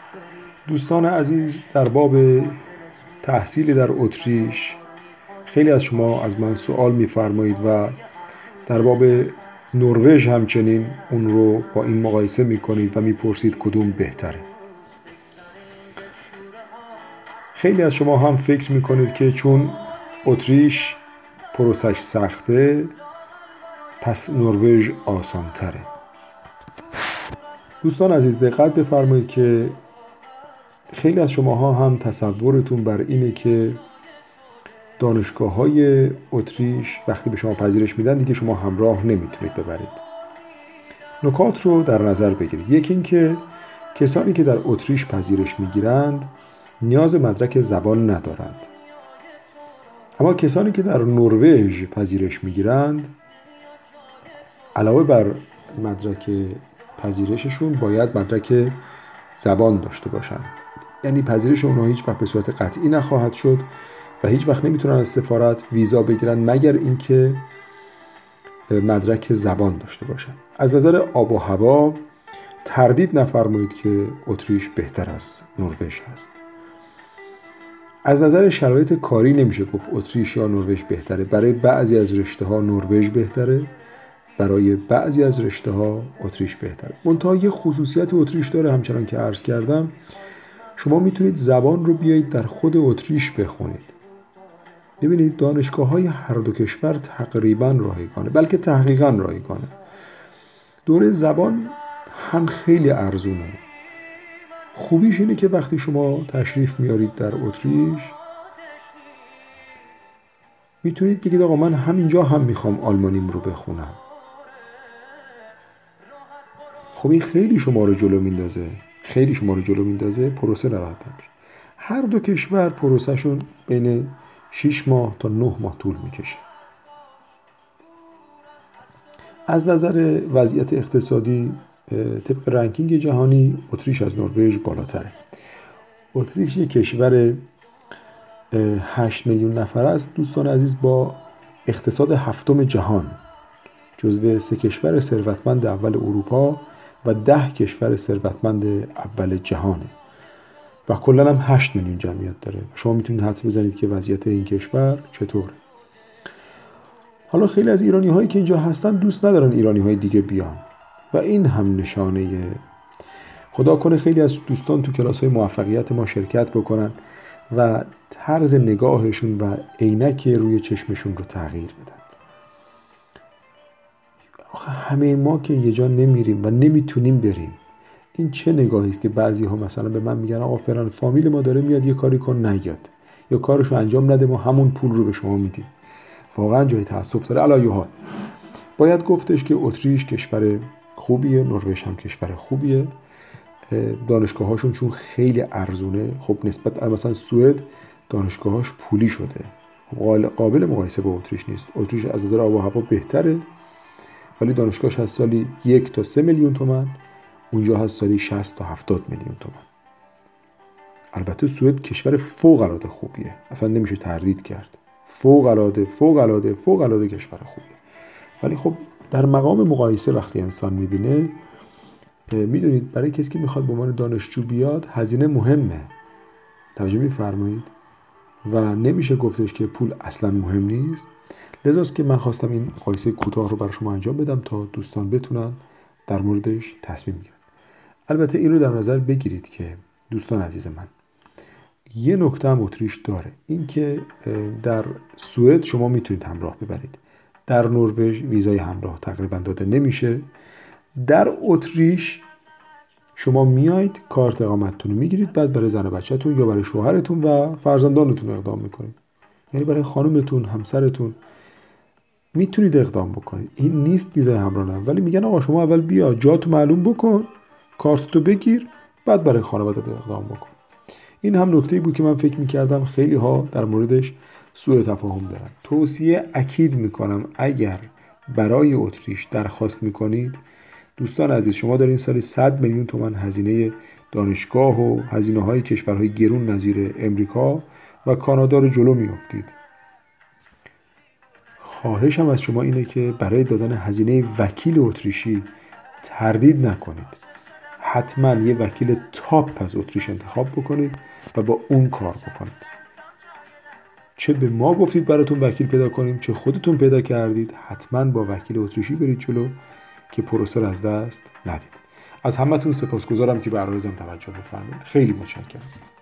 دوستان عزیز، در باب تحصیل در اتریش خیلی از شما از من سوال می‌فرمایید و در باب نروژ همچنین اون رو با این مقایسه می‌کنید و می‌پرسید کدوم بهتره. خیلی از شما هم فکر می‌کنید که چون اتریش پروسش سخته پس نروژ آسان‌تره. دوستان عزیز دقت بفرمایید که خیلی از شماها هم تصورتون بر اینه که دانشگاه‌های اتریش وقتی به شما پذیرش میدن دیگه شما همراه نمیتونید ببرید. نکات رو در نظر بگیرید. یکی این که کسانی که در اتریش پذیرش میگیرند نیاز به مدرک زبان ندارند. اما کسانی که در نروژ پذیرش میگیرند علاوه بر مدرک پذیرششون باید مدرک زبان داشته باشند. یعنی پذیرش اونها هیچ وقت به صورت قطعی نخواهد شد و هیچ وقت نمیتونن از سفارت ویزا بگیرن مگر اینکه مدرک زبان داشته باشن. از نظر آب و هوا تردید نفرمایید که اتریش بهتر از نروژ هست. از نظر شرایط کاری نمیشه گفت اتریش یا نروژ بهتره. برای بعضی از رشته‌ها نروژ بهتره، برای بعضی از رشته‌ها اتریش بهتره. منتها یه خصوصیت اتریش داره، همچنان که عرض کردم شما میتونید زبان رو بیایید در خود اتریش بخونید. ببینید دانشگاه‌های هر دو کشور تقریباً رایگانه، بلکه تحقیقاً رایگانه. دوره زبان هم خیلی ارزونه. خوبیش اینه که وقتی شما تشریف میارید در اتریش میتونید بگید آقا من همینجا هم میخوام آلمانیم رو بخونم. خب این خیلی شما رو جلو میندازه، پروسه راحت میشه. هر دو کشور پروسهشون بین 6 ماه تا 9 ماه طول میکشه. از نظر وضعیت اقتصادی طبق رنکینگ جهانی اتریش از نروژ بالاتره. اتریش یک کشور 8 میلیون نفر است دوستان عزیز، با اقتصاد 7م جهان، جزو 3 کشور ثروتمند اول اروپا و 10 کشور ثروتمند اول جهانه و کلا هم 8 میلیون جمعیت داره. شما میتونید حدس بزنید که وضعیت این کشور چطوره. حالا خیلی از ایرانی هایی که اینجا هستن دوست ندارن ایرانی های دیگه بیان و این هم نشانه، خدا کنه خیلی از دوستان تو کلاس های موفقیت ما شرکت بکنن و طرز نگاهشون و عینک روی چشمشون رو تغییر بدن. همه ما که یه جا نمیریم و نمیتونیم بریم. این چه نگاهی است که بعضی ها مثلا به من میگن آقا فلان فامیل ما داره میاد یه کاری کن نیاد یا کارشو انجام نده ما همون پول رو به شما میدیم. واقعا جای تأسف داره. علی حال باید گفتش که اتریش کشور خوبیه، نروژ هم کشور خوبیه. دانشگاهاشون چون خیلی ارزونه، خب نسبت مثلا سوئد دانشگاهاش پولی شده، قابل مقایسه با اتریش نیست. اتریش از نظر آب و هوا بهتره ولی دانشگاهش از سالی 1 تا 3 میلیون تومان، اونجا هست سالی 60 تا 70 میلیون تومان. البته سوئد کشور فوق العاده خوبیه، اصلا نمیشه تردید کرد، فوق العاده کشور خوبیه. ولی خب در مقام مقایسه وقتی انسان میبینه، میدونید برای کسی که میخواد به عنوان دانشجو بیاد هزینه مهمه، توجه میفرمایید، و نمیشه گفتش که پول اصلا مهم نیست. لذاست که من خواستم این مقایسه کوتاه رو برای شما انجام بدم تا دوستان بتونن در موردش تصمیم بگیرن. البته این رو در نظر بگیرید که دوستان عزیز من یه نکته هم اتریش داره، این که در سوئد شما میتونید همراه ببرید، در نروژ ویزای همراه تقریبا داده نمیشه. در اتریش شما میایید کارت اقامتتون رو میگیرید، بعد برای زن و بچه‌تون یا برای شوهرتون و فرزندانتون اقدام میکنید. یعنی برای خانومتون، همسرتون میتونید اقدام بکنید. این نیست ویزای همراه نه، ولی میگن آقا شما اول بیا جاتو معلوم بکن، کارتتو بگیر، بعد برای خانواده‌ت اقدام بکن. این هم نکته‌ای بود که من فکر می‌کردم خیلی ها در موردش سوء تفاهم دارن. توصیه اکید می‌کنم اگر برای اتریش درخواست می‌کنید دوستان عزیز، شما دارین سالی 100 میلیون تومان هزینه دانشگاه و هزینه‌های کشورهای گرون نظیر امریکا و کانادا رو جلو می‌افتید. خواهشم از شما اینه که برای دادن هزینه وکیل اتریشی تردید نکنید. حتما یه وکیل تاپ از اتریش انتخاب بکنید و با اون کار بکنید. چه به ما گفتید براتون وکیل پیدا کنیم، چه خودتون پیدا کردید، حتما با وکیل اتریشی برید جلو که پروسه رو از دست ندید. از همتون سپاسگزارم که به عرایزم توجه بفرمایید. خیلی متشکرم.